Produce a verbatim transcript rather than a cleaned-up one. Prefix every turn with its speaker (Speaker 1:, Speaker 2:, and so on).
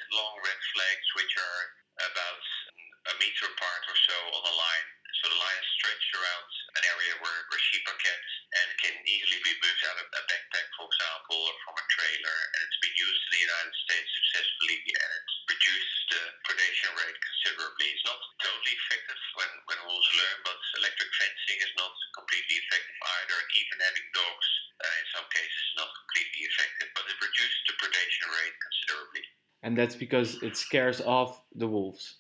Speaker 1: long red flags which are about a meter apart or so on the line. So the line is stretched around an area where, where sheep are kept and can easily be moved out of a backpack, for example, or from a trailer. And it's been used in the United States successfully, and it reduces the predation rate considerably. It's not totally effective when, when wolves learn, but electric fencing is not completely effective either. And even having dogs, uh, in some cases, is not completely effective, but it reduces the predation rate considerably.
Speaker 2: And that's because it scares off the wolves.